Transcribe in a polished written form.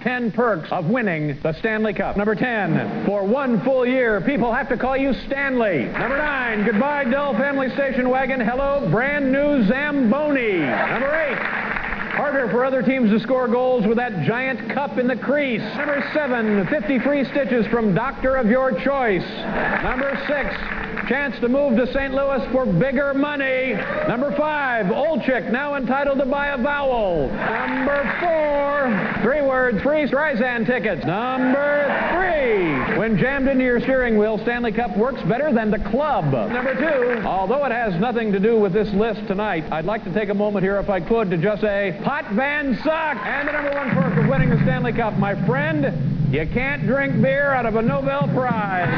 10 perks of winning the Stanley Cup. Number 10, for 1 full year, people have to call you Stanley. Number 9, goodbye, dull family station wagon. Hello, brand new Zamboni. Number 8, harder for other teams to score goals with that giant cup in the crease. Number 7, 50 free stitches from doctor of your choice. Number 6, chance to move to St. Louis for bigger money. Number 5, old chick now entitled to buy a vowel. Number 4, 3 words, free Streisand tickets. Number 3, when jammed into your steering wheel, Stanley Cup works better than the club. Number 2, although it has nothing to do with this list tonight, I'd like to take a moment here, if I could, to just say, Pot Van Suck! And the number 1 perk of winning the Stanley Cup, my friend, you can't drink beer out of a Nobel Prize.